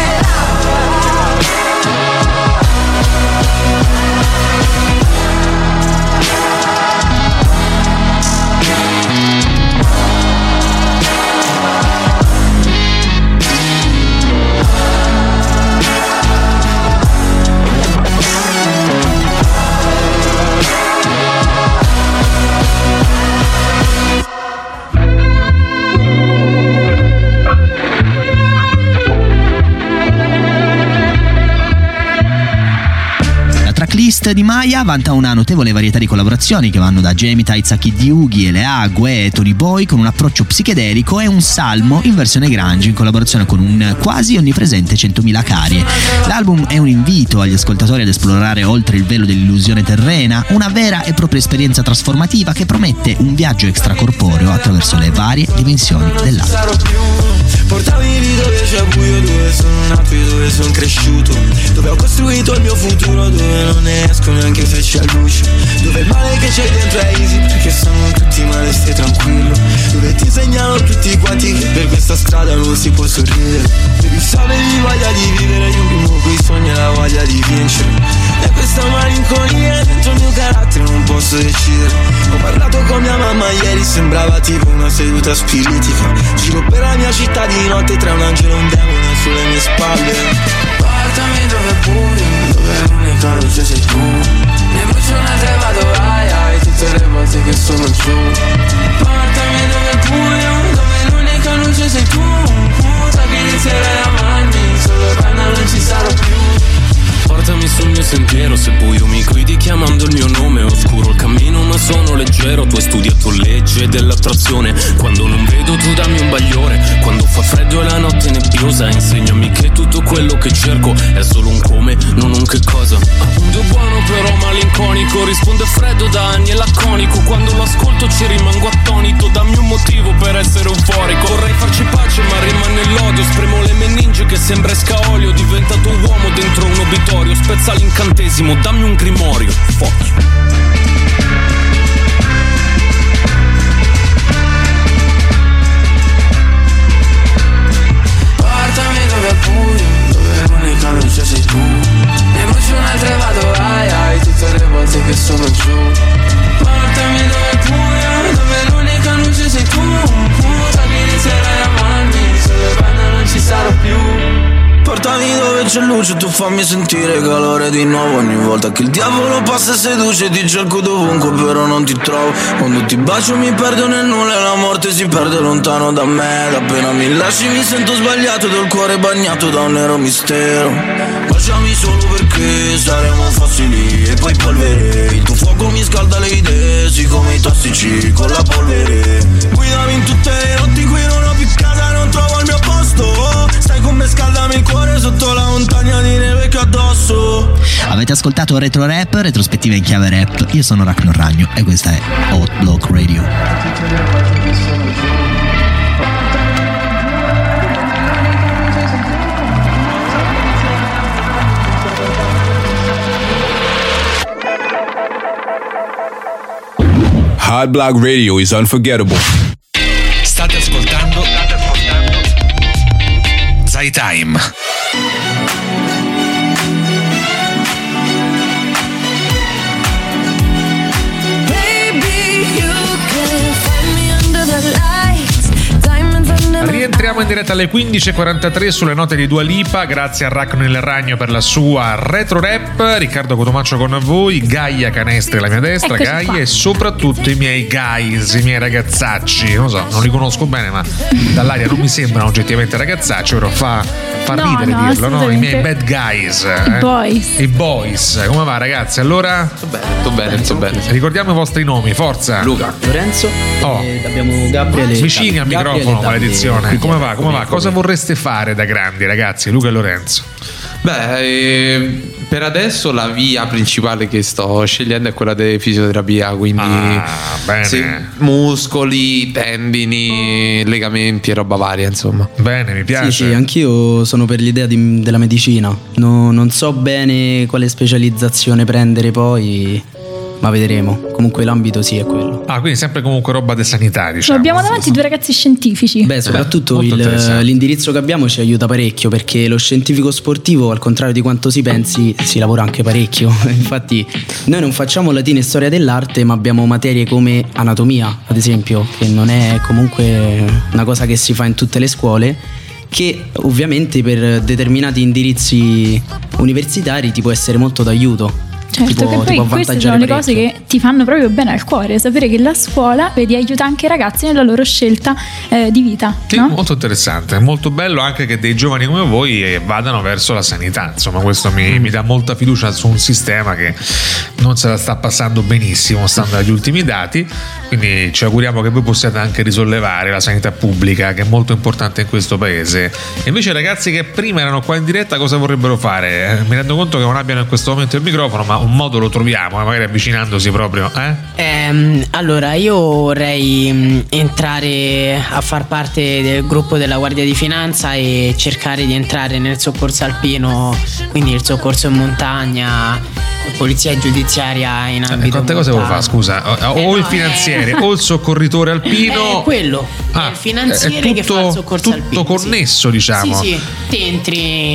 tracklist di Maya vanta una notevole varietà di collaborazioni che vanno da Jamie Taizaki Diughi, Elea, Gue e Tony Boy, con un approccio psichedelico e un salmo in versione grunge in collaborazione con un quasi onnipresente 100.000 Carie. L'album è un invito agli ascoltatori ad esplorare oltre il velo dell'illusione terrena, una vera e propria esperienza trasformativa che promette un viaggio extracorporeo attraverso le varie dimensioni dell'arte. Portami dove c'è buio, dove sono nato e dove sono cresciuto, dove ho costruito il mio futuro, dove non ne esco neanche se c'è luce, dove il male che c'è dentro è easy perché sono tutti male, stai tranquillo, dove ti segnalo tutti quanti che per questa strada non si può sorridere, devi sapere voglia di vivere, io primo coi sogni e la voglia di vincere, e questa malinconia dentro il mio carattere non posso decidere. Ho parlato con mia mamma ieri, sembrava tipo una seduta spiritica, giro per la mia città di notte tra un angelo e un demone sulle mie spalle. Portami dove è buio, dove l'unica luce sei tu, ne brucio un'altra e vado ai tutte le volte che sono giù. Portami dove è buio, dove l'unica luce sei tu, sai che inizierai a amarmi solo quando non ci sarò più. Portami sul mio sentiero, se buio mi guidi chiamando il mio nome, oscuro il cammino ma sono le leggero, tu hai studiato legge dell'attrazione. Quando non vedo tu dammi un bagliore, quando fa freddo e la notte è nebbiosa, insegnami che tutto quello che cerco è solo un come, non un che cosa. Un Dio buono però malinconico, risponde freddo da anni e laconico. Quando lo ascolto ci rimango attonito, dammi un motivo per essere euforico. Vorrei farci pace ma rimane l'odio, spremo le meningi che sembra escaolio. Diventato uomo dentro un obitorio, spezza l'incantesimo, dammi un grimorio. Fuck you. Portami dove è buio, dove l'unica luce sei tu. Ne brucio un'altra e vado ai ai, tutte le volte che sono giù. Portami dove è buio, dove l'unica luce sei tu. Puta che inizierai a amarmi, se le bande non ci sarò più. Portami dove c'è luce, tu fammi sentire calore di nuovo. Ogni volta che il diavolo passa e seduce, ti cerco dovunque però non ti trovo. Quando ti bacio mi perdo nel nulla e la morte si perde lontano da me. Appena mi lasci mi sento sbagliato, del cuore bagnato da un nero mistero. Baciami solo perché saremo fossili e poi polvere. Il tuo fuoco mi scalda le idee, sì come i tossici con la polvere. Guidami in tutte le notti in cui non ho più casa, non trovo il mio posto. Stai con me, scaldami il cuore sotto la montagna di neve che addosso. Avete ascoltato Retro Rap, retrospettiva in chiave rap. Io sono Ragnar Ragno e questa è Hot Block Radio. Hot Block Radio is unforgettable. State ascoltando Zai Time. Rientriamo in diretta alle 15.43 sulle note di Dua Lipa, grazie a Ragno il Ragno per la sua retro rap. Riccardo Cotomaccio con voi, Gaia Canestri alla mia destra, Eccoci Gaia qua. e soprattutto i miei guys, i miei ragazzacci. Non so, non li conosco bene, ma dall'aria non mi sembrano oggettivamente ragazzacci, però fa No, ridere no, dirlo, no? I miei assolutamente. bad guys. I boys. I boys. Come va ragazzi? Allora? Sto bene. Ricordiamo i vostri nomi, forza. Luca, Lorenzo e abbiamo Gabriele. Vicini al Gabriele microfono, Davide. maledizione. Come va? Come Cosa vorreste fare da grandi, ragazzi? Luca e Lorenzo. per adesso la via principale che sto scegliendo è quella di fisioterapia, quindi bene. sì, muscoli, tendini, legamenti e roba varia, insomma. Bene, mi piace. Sì, anch'io sono per l'idea della medicina. Non so bene quale specializzazione prendere poi, ma vedremo. Comunque l'ambito sì è quello. Quindi sempre comunque roba di sanità, diciamo. Abbiamo davanti due ragazzi scientifici. Beh, soprattutto molto interessante. l'indirizzo che abbiamo ci aiuta parecchio, perché lo scientifico sportivo, al contrario di quanto si pensi, si lavora anche parecchio. Infatti noi non facciamo latino e storia dell'arte, ma abbiamo materie come anatomia, ad esempio, che non è comunque una cosa che si fa in tutte le scuole, che ovviamente per determinati indirizzi universitari ti può essere molto d'aiuto. Certo, che poi queste sono le cose che ti fanno proprio bene al cuore, sapere che la scuola, vedi, aiuta anche i ragazzi nella loro scelta di vita, Sì, no? molto interessante, molto bello anche che dei giovani come voi vadano verso la sanità. Insomma, questo mi dà molta fiducia su un sistema che non se la sta passando benissimo, stando agli ultimi dati. Quindi ci auguriamo che voi possiate anche risollevare la sanità pubblica, che è molto importante in questo paese. E invece i ragazzi che prima erano qua in diretta cosa vorrebbero fare? Mi rendo conto che non abbiano in questo momento il microfono, ma un modo lo troviamo, magari avvicinandosi proprio. Allora, io vorrei entrare a far parte del gruppo della Guardia di Finanza e cercare di entrare nel soccorso alpino, quindi il soccorso in montagna, polizia giudiziaria in ambito Quante cose vuoi fare, scusa? O il finanziere o il soccorritore alpino? Quello, è il finanziere è che fa il soccorso alpino. Tutto connesso, diciamo. Sì, ti entri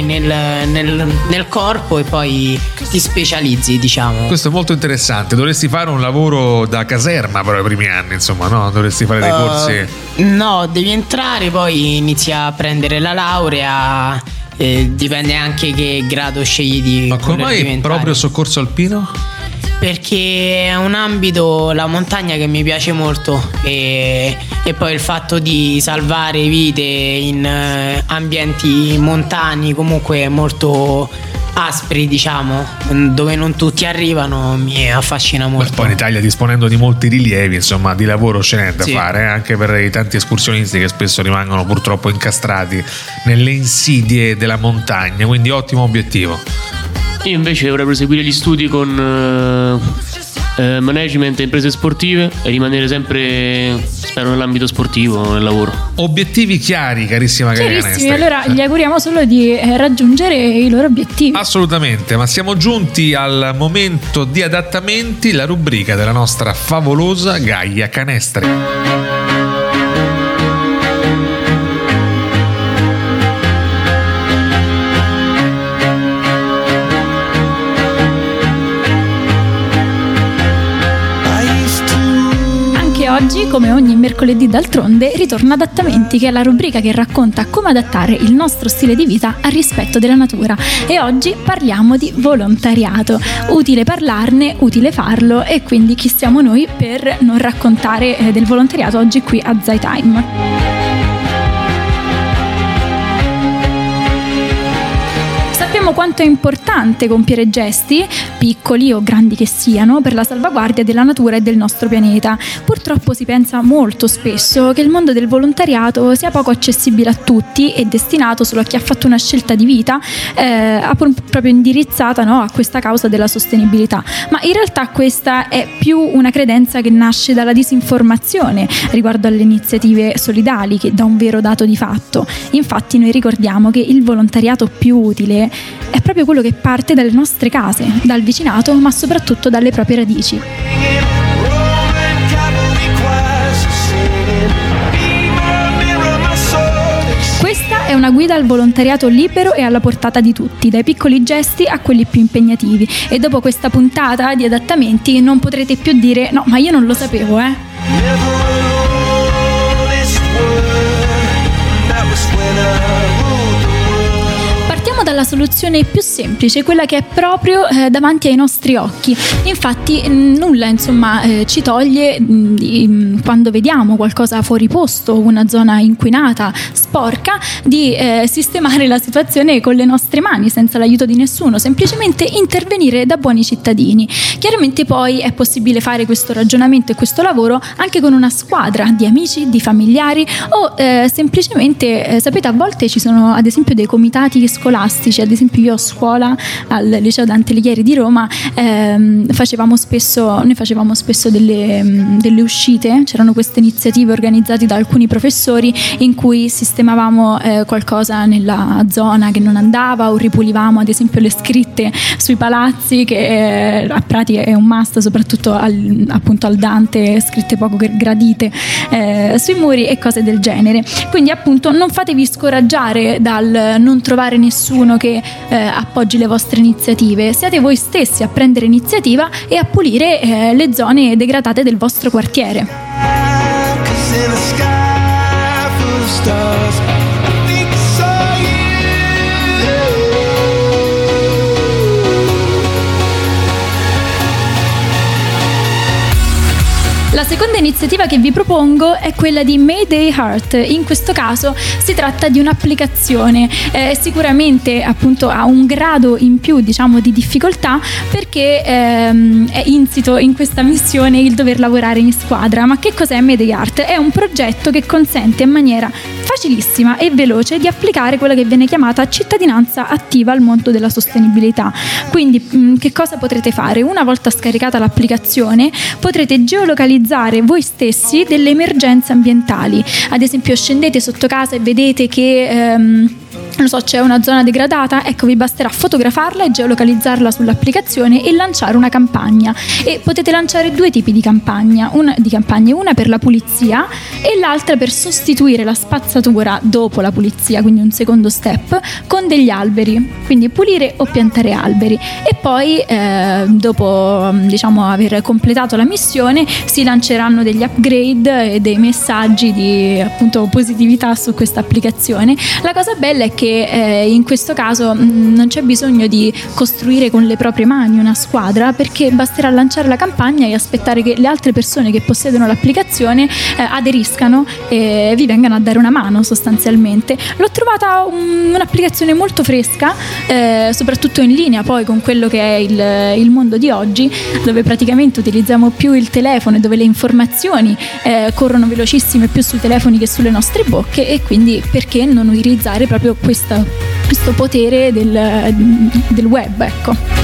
nel corpo e poi ti specializzi, diciamo. Questo è molto interessante. Dovresti fare un lavoro da caserma però i primi anni, insomma, no? Dovresti fare dei corsi. No, devi entrare, poi inizi a prendere la laurea. Dipende anche che grado scegli di. Ma come mai proprio soccorso alpino? Perché è un ambito, la montagna, che mi piace molto, e poi il fatto di salvare vite in ambienti montani comunque molto aspri, diciamo, dove non tutti arrivano, mi affascina molto. Poi in Italia, disponendo di molti rilievi, insomma, di lavoro ce n'è da fare, anche per i tanti escursionisti che spesso rimangono purtroppo incastrati nelle insidie della montagna, quindi ottimo obiettivo. Io invece vorrei proseguire gli studi con management e imprese sportive e rimanere sempre, spero, nell'ambito sportivo, nel lavoro. Obiettivi chiari, carissima Gaia Canestri. Allora gli auguriamo solo di raggiungere i loro obiettivi. Assolutamente, ma siamo giunti al momento di adattamenti, la rubrica della nostra favolosa Gaia Canestri. Oggi, come ogni mercoledì d'altronde, ritorna Adattamenti, che è la rubrica che racconta come adattare il nostro stile di vita al rispetto della natura. E oggi parliamo di volontariato. Utile parlarne, utile farlo, e quindi chi siamo noi per non raccontare del volontariato oggi qui a Zaytime. Sappiamo quanto è importante compiere gesti, piccoli o grandi che siano, per la salvaguardia della natura e del nostro pianeta. Purtroppo si pensa molto spesso che il mondo del volontariato sia poco accessibile a tutti e destinato solo a chi ha fatto una scelta di vita proprio indirizzata, no, a questa causa della sostenibilità. Ma in realtà questa è più una credenza che nasce dalla disinformazione riguardo alle iniziative solidali che da un vero dato di fatto. Infatti noi ricordiamo che il volontariato più utile è proprio quello che parte dalle nostre case, dal vicinato, ma soprattutto dalle proprie radici. Questa è una guida al volontariato libero e alla portata di tutti, dai piccoli gesti a quelli più impegnativi. E dopo questa puntata di adattamenti non potrete più dire no, ma io non lo sapevo, Dalla soluzione più semplice, quella che è proprio davanti ai nostri occhi. Infatti nulla ci toglie quando vediamo qualcosa fuori posto, una zona inquinata, sporca, di sistemare la situazione con le nostre mani senza l'aiuto di nessuno, semplicemente intervenire da buoni cittadini. Chiaramente poi è possibile fare questo ragionamento e questo lavoro anche con una squadra di amici, di familiari o semplicemente, sapete, a volte ci sono ad esempio dei comitati scolastici. Ad esempio io a scuola al liceo Dante Alighieri di Roma facevamo spesso delle uscite, c'erano queste iniziative organizzate da alcuni professori in cui sistemavamo qualcosa nella zona che non andava, o ripulivamo ad esempio le scritte sui palazzi, che a Prati è un must, soprattutto appunto al Dante, scritte poco gradite sui muri e cose del genere. Quindi appunto non fatevi scoraggiare dal non trovare nessuno che appoggi le vostre iniziative. Siate voi stessi a prendere iniziativa e a pulire le zone degradate del vostro quartiere. La seconda iniziativa che vi propongo è quella di Mayday Heart. In questo caso si tratta di un'applicazione, sicuramente appunto ha un grado in più, diciamo, di difficoltà, perché è insito in questa missione il dover lavorare in squadra. Ma che cos'è Mayday Heart? È un progetto che consente in maniera facilissima e veloce di applicare quella che viene chiamata cittadinanza attiva al mondo della sostenibilità. Quindi che cosa potrete fare? Una volta scaricata l'applicazione potrete geolocalizzare voi stessi delle emergenze ambientali. Ad esempio scendete sotto casa e vedete che c'è una zona degradata, ecco, vi basterà fotografarla e geolocalizzarla sull'applicazione e lanciare una campagna. E potete lanciare due tipi di campagne, una per la pulizia e l'altra per sostituire la spazzatura dopo la pulizia, quindi un secondo step, con degli alberi, quindi pulire o piantare alberi. E poi dopo aver completato la missione si lanceranno degli upgrade e dei messaggi di appunto positività su questa applicazione. La cosa bella è che in questo caso non c'è bisogno di costruire con le proprie mani una squadra, perché basterà lanciare la campagna e aspettare che le altre persone che possiedono l'applicazione aderiscano inseriscano e vi vengano a dare una mano sostanzialmente. L'ho trovata un'applicazione molto fresca, soprattutto in linea poi con quello che è il mondo di oggi, dove praticamente utilizziamo più il telefono e dove le informazioni corrono velocissime più sui telefoni che sulle nostre bocche, e quindi perché non utilizzare proprio questo potere del web, ecco.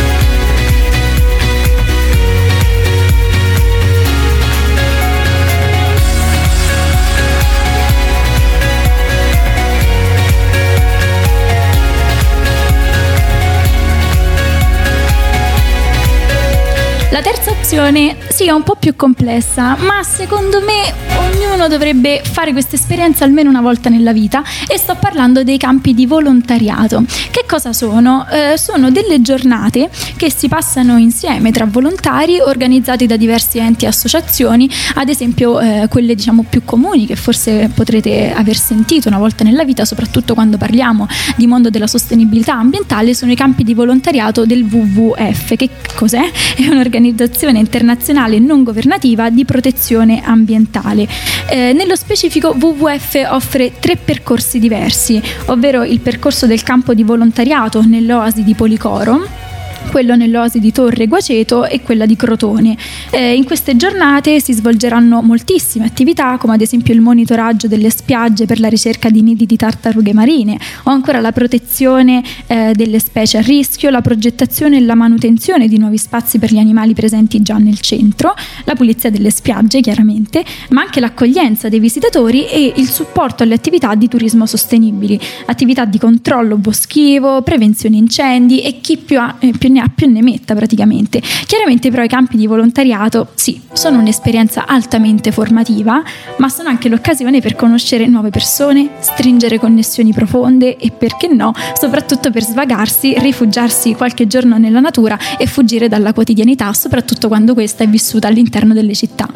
La terza opzione sì, è un po' più complessa, ma secondo me ognuno dovrebbe fare questa esperienza almeno una volta nella vita, e sto parlando dei campi di volontariato. Che cosa sono? Sono delle giornate che si passano insieme tra volontari, organizzati da diversi enti e associazioni, ad esempio quelle diciamo più comuni che forse potrete aver sentito una volta nella vita, soprattutto quando parliamo di mondo della sostenibilità ambientale, sono i campi di volontariato del WWF. Che cos'è? È un'organizzazione internazionale non governativa di protezione ambientale. Nello specifico WWF offre 3 percorsi diversi, ovvero il percorso del campo di volontariato nell'oasi di Policoro, quello nell'oasi di Torre Guaceto e quella di Crotone. In queste giornate si svolgeranno moltissime attività, come ad esempio il monitoraggio delle spiagge per la ricerca di nidi di tartarughe marine, o ancora la protezione delle specie a rischio, la progettazione e la manutenzione di nuovi spazi per gli animali presenti già nel centro, la pulizia delle spiagge chiaramente, ma anche l'accoglienza dei visitatori e il supporto alle attività di turismo sostenibili, attività di controllo boschivo, prevenzione incendi e chi più ne ha più ne metta praticamente. Chiaramente però i campi di volontariato sì, sono un'esperienza altamente formativa, ma sono anche l'occasione per conoscere nuove persone, stringere connessioni profonde e, perché no, soprattutto per svagarsi, rifugiarsi qualche giorno nella natura e fuggire dalla quotidianità, soprattutto quando questa è vissuta all'interno delle città.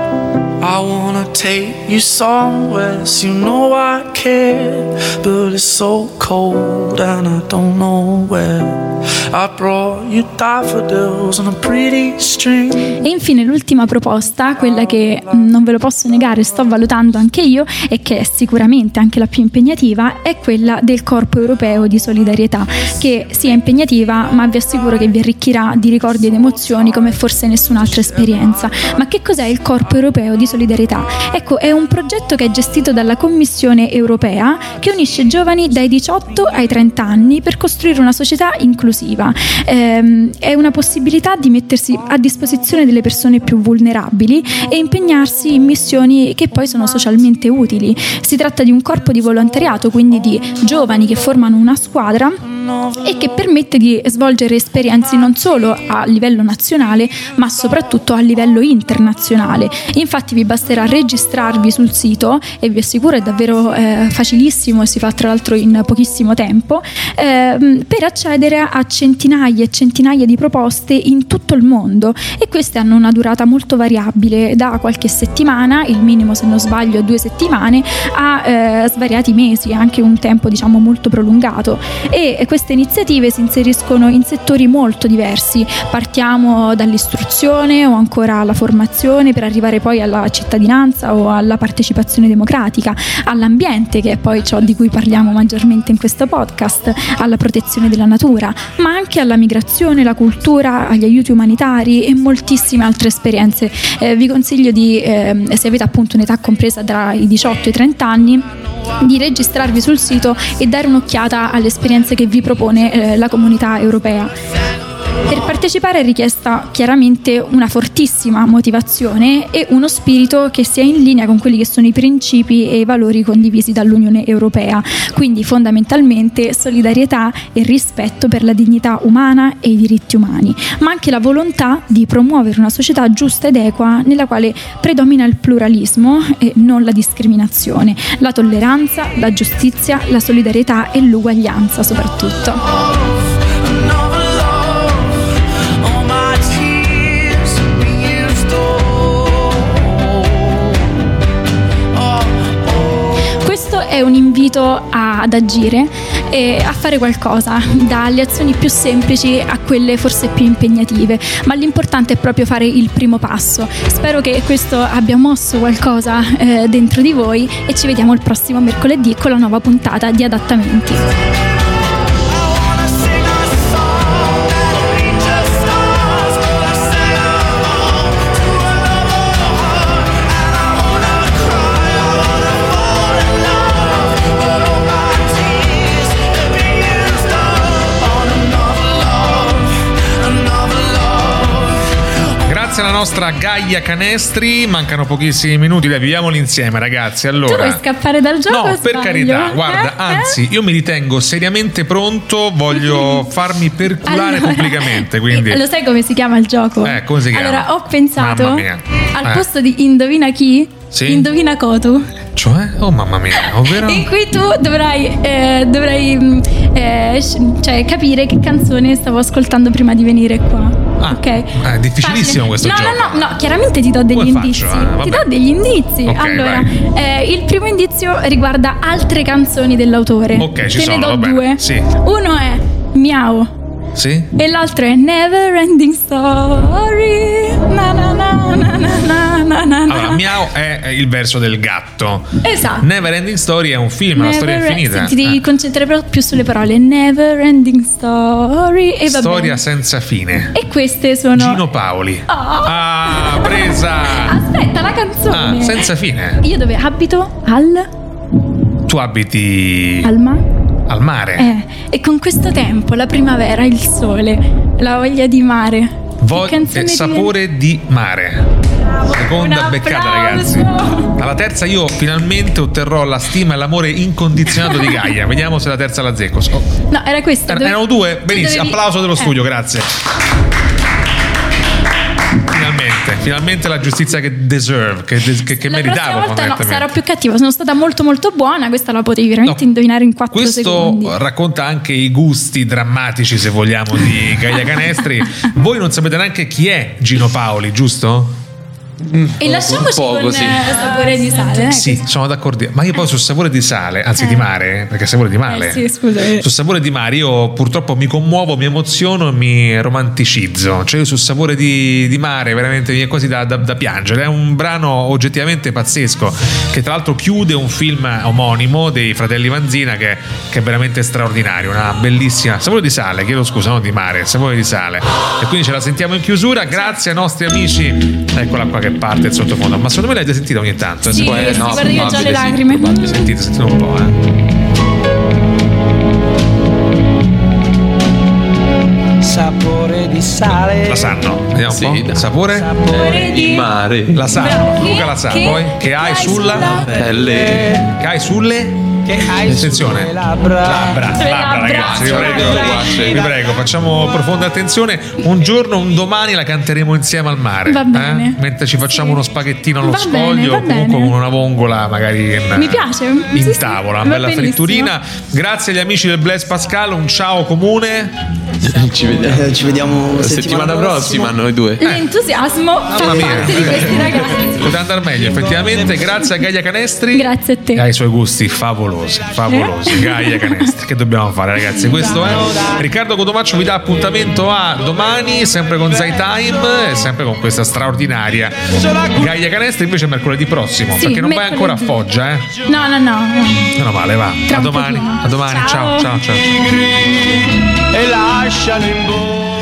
I wanna take you somewhere, so you know I care, but it's so cold and I don't know where. I brought you daffodils on a pretty string. E infine l'ultima proposta, quella che non ve lo posso negare, sto valutando anche io e che è sicuramente anche la più impegnativa, è quella del Corpo Europeo di Solidarietà, che sia impegnativa ma vi assicuro che vi arricchirà di ricordi ed emozioni come forse nessun'altra esperienza. Ma che cos'è il Corpo Europeo di Solidarietà? Ecco, è un progetto che è gestito dalla Commissione Europea, che unisce giovani dai 18 ai 30 anni per costruire una società inclusiva. È una possibilità di mettersi a disposizione delle persone più vulnerabili e impegnarsi in missioni che poi sono socialmente utili. Si tratta di un corpo di volontariato, quindi di giovani che formano una squadra e che permette di svolgere esperienze non solo a livello nazionale ma soprattutto a livello internazionale. Infatti vi basterà registrarvi sul sito, e vi assicuro è davvero facilissimo, si fa tra l'altro in pochissimo tempo, per accedere a centinaia e centinaia di proposte in tutto il mondo, e queste hanno una durata molto variabile, da qualche settimana, il minimo se non sbaglio 2 settimane, a svariati mesi, anche un tempo diciamo molto prolungato. E queste iniziative si inseriscono in settori molto diversi. Partiamo dall'istruzione o ancora alla formazione, per arrivare poi alla cittadinanza o alla partecipazione democratica, all'ambiente, che è poi ciò di cui parliamo maggiormente in questo podcast, alla protezione della natura, ma anche alla migrazione, la cultura, agli aiuti umanitari e moltissime altre esperienze. Vi consiglio di, se avete appunto un'età compresa tra i 18 e i 30 anni, di registrarvi sul sito e dare un'occhiata alle esperienze che vi propone la Comunità Europea. Per partecipare è richiesta chiaramente una fortissima motivazione e uno spirito che sia in linea con quelli che sono i principi e i valori condivisi dall'Unione Europea, quindi fondamentalmente solidarietà e rispetto per la dignità umana e i diritti umani, ma anche la volontà di promuovere una società giusta ed equa nella quale predomina il pluralismo e non la discriminazione, la tolleranza, la giustizia, la solidarietà e l'uguaglianza soprattutto. È un invito ad agire a fare qualcosa, dalle azioni più semplici a quelle forse più impegnative, ma l'importante è proprio fare il primo passo. Spero che questo abbia mosso qualcosa dentro di voi e ci vediamo il prossimo mercoledì con la nuova puntata di Adattamenti. Grazie alla nostra Gaia Canestri, mancano pochissimi minuti, dai, viviamoli insieme ragazzi. Allora, tu vuoi scappare dal gioco? No, per carità, guarda, anzi, io mi ritengo seriamente pronto, voglio farmi perculare pubblicamente, quindi... Lo sai come si chiama il gioco? Come si chiama? Allora, ho pensato, mamma mia. al posto di indovina chi? Sì? Indovina Kotu. Cioè? Oh mamma mia, ovvero? In cui tu dovrai cioè, capire che canzone stavo ascoltando prima di venire qua. Ok? È difficilissimo questo gioco. No, chiaramente ti do degli indizi. Ti do degli indizi. Okay, allora, il primo indizio riguarda altre canzoni dell'autore. Ok, ci Te sono, ne do va bene. due. Sì. Uno è Miau. Sì? E l'altro è Never Ending Story. Na na na na na na na. Allora, Miau è il verso del gatto. Esatto. Never Ending Story è un film, una storia infinita. Ti devi concentrare più sulle parole. Never Ending Story. E va Storia bene. senza fine. E queste sono Gino Paoli. Oh. Presa. Aspetta, la canzone. Senza fine. Io dove abito? Tu abiti Al mare. E con questo tempo, la primavera, il sole, la voglia di mare. Sapore di mare. Seconda beccata, ragazzi. Alla terza io finalmente otterrò la stima e l'amore incondizionato di Gaia. Vediamo se la terza la zecco. No, era questa. Erano due? Benissimo, applauso dello studio, grazie. Finalmente la giustizia che deserve, che meritavo. No, sarò più cattiva, sono stata molto molto buona, questa la potevi veramente indovinare in 4 secondi. Questo racconta anche i gusti drammatici, se vogliamo, di Gaia Canestri. Voi non sapete neanche chi è Gino Paoli, giusto? E lasciamoci con sapore di sale. Sì, sono d'accordo. Ma io poi sul sapore di sale, anzi di mare, perché sapore di mare. Sì, scusa. Sul sapore di mare io purtroppo mi commuovo, mi emoziono e mi romanticizzo. Cioè io sul sapore di mare veramente mi è quasi da piangere. È un brano oggettivamente pazzesco, che tra l'altro chiude un film omonimo dei fratelli Vanzina che è veramente straordinario. Una bellissima sapore di sale, chiedo scusa, non di mare, sapore di sale. E quindi ce la sentiamo in chiusura. Grazie ai nostri amici. Eccola qua che parte il sottofondo, ma secondo me l'avete sentita ogni tanto. Sì, guarda che ho già le lacrime. Sentite un po', Sapore di sale. La sanno, vediamo un po'. Sapore di mare. La sanno, Luca la sa. Poi che hai sulla pelle. Che hai sulle. Attenzione, labbra ragazzi, vi prego, facciamo profonda attenzione. Un giorno, un domani la canteremo insieme al mare. Va bene. Mentre ci facciamo uno spaghettino allo Va scoglio, bene, comunque con una vongola magari mi piace. in tavola, una bella fritturina. Grazie agli amici del Blaise Pascal, un ciao comune. Ci vediamo settimana prossima noi due. L'entusiasmo fa parte di questi ragazzi. Poteva andare meglio, effettivamente. Grazie a Gaia Canestri. Grazie a te. E ai suoi gusti favolosi. Gaia Canestri. Che dobbiamo fare, ragazzi? Questo è Riccardo Cotomaccio vi dà appuntamento a domani, sempre con Zai Time e sempre con questa straordinaria Gaia Canestri. Invece mercoledì prossimo, perché non vai ancora a Foggia, No. Meno male, va. A domani. Ciao. E lasciano in bocca